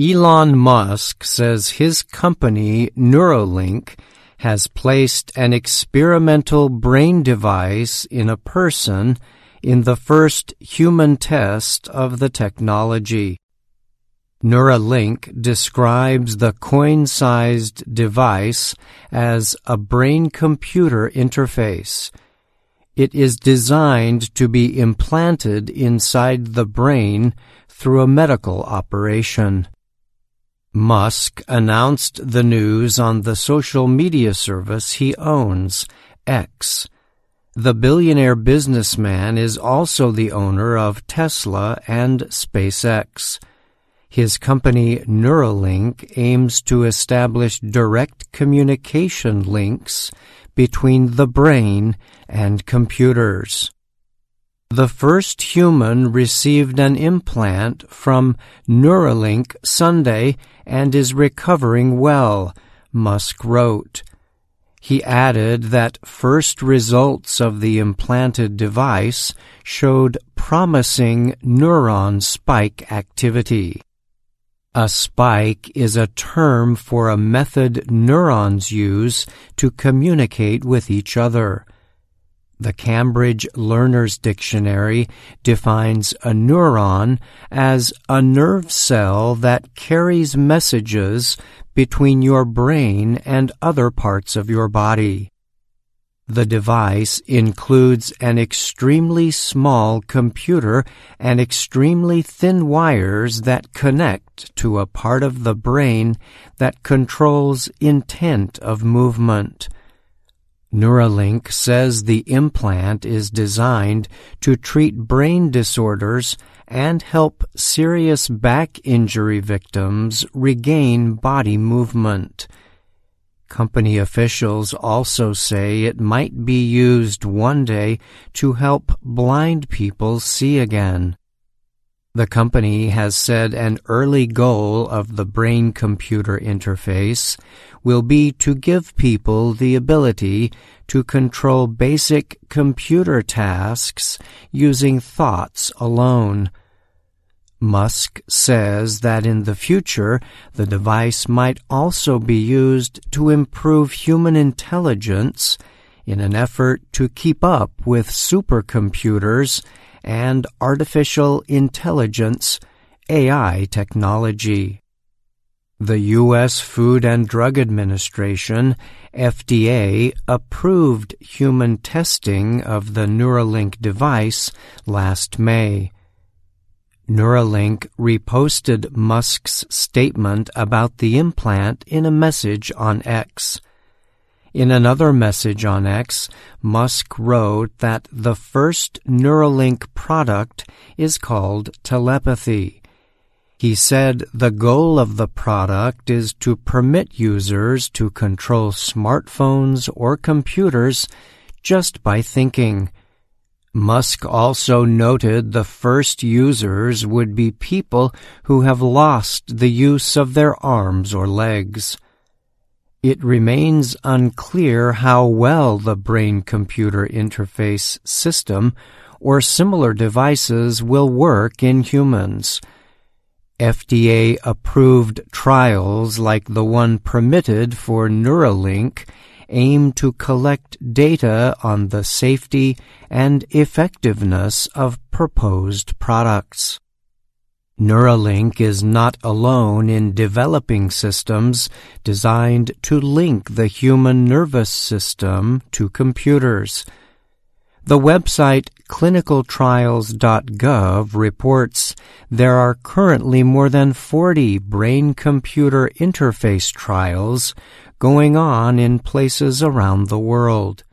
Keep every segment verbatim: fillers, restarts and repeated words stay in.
Elon Musk says his company, Neuralink, has placed an experimental brain device in a person in the first human test of the technology. Neuralink describes the coin-sized device as a brain-computer interface. It is designed to be implanted inside the brain through a medical operation. Musk announced the news on the social media service he owns, X. The billionaire businessman is also the owner of Tesla and SpaceX. His company Neuralink aims to establish direct communication links between the brain and computers. The first human received an implant from Neuralink Sunday and is recovering well, Musk wrote. He added that first results of the implanted device showed promising neuron spike activity. A spike is a term for a method neurons use to communicate with each other. The Cambridge Learner's Dictionary defines a neuron as a nerve cell that carries messages between your brain and other parts of your body. The device includes an extremely small computer and extremely thin wires that connect to a part of the brain that controls intent of movement. Neuralink says the implant is designed to treat brain disorders and help serious back injury victims regain body movement. Company officials also say it might be used one day to help blind people see again. The company has said an early goal of the brain-computer interface will be to give people the ability to control basic computer tasks using thoughts alone. Musk says that in the future, the device might also be used to improve human intelligence in an effort to keep up with supercomputers and artificial intelligence, A I technology. The U S Food and Drug Administration, F D A, approved human testing of the Neuralink device last May. Neuralink reposted Musk's statement about the implant in a message on X. In another message on X, Musk wrote that the first Neuralink product is called telepathy. He said the goal of the product is to permit users to control smartphones or computers just by thinking. Musk also noted the first users would be people who have lost the use of their arms or legs. It remains unclear how well the brain-computer interface system or similar devices will work in humans. F D A-approved trials like the one permitted for Neuralink aim to collect data on the safety and effectiveness of proposed products. Neuralink is not alone in developing systems designed to link the human nervous system to computers. The website clinical trials dot gov reports there are currently more than forty brain-computer interface trials going on in places around the world.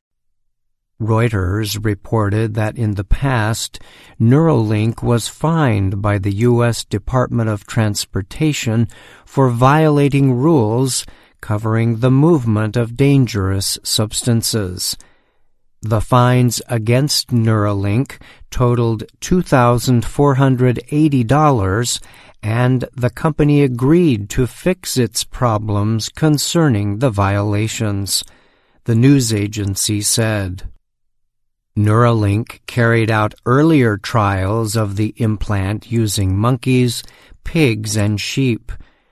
Reuters reported that in the past, Neuralink was fined by the U S Department of Transportation for violating rules covering the movement of dangerous substances. The fines against Neuralink totaled two thousand four hundred eighty dollars, and the company agreed to fix its problems concerning the violations, the news agency said. Neuralink carried out earlier trials of the implant using monkeys, pigs, and sheep.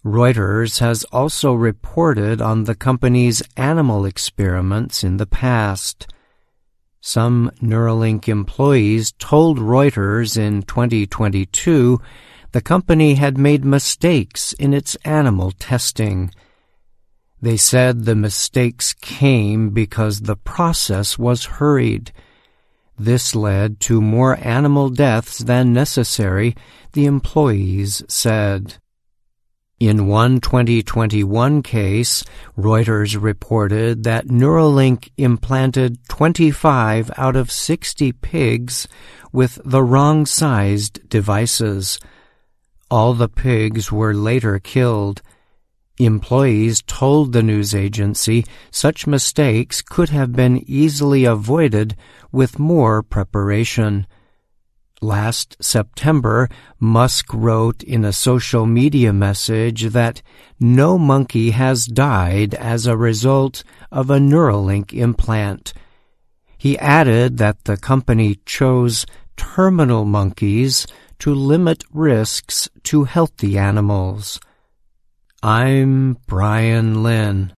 Reuters has also reported on the company's animal experiments in the past. Some Neuralink employees told Reuters in twenty twenty-two the company had made mistakes in its animal testing. They said the mistakes came because the process was hurried. This led to more animal deaths than necessary, the employees said. In one twenty twenty-one case, Reuters reported that Neuralink implanted twenty-five out of sixty pigs with the wrong-sized devices. All the pigs were later killed. Employees told the news agency such mistakes could have been easily avoided with more preparation. Last September, Musk wrote in a social media message that no monkey has died as a result of a Neuralink implant. He added that the company chose terminal monkeys to limit risks to healthy animals. I'm Brian Lynn.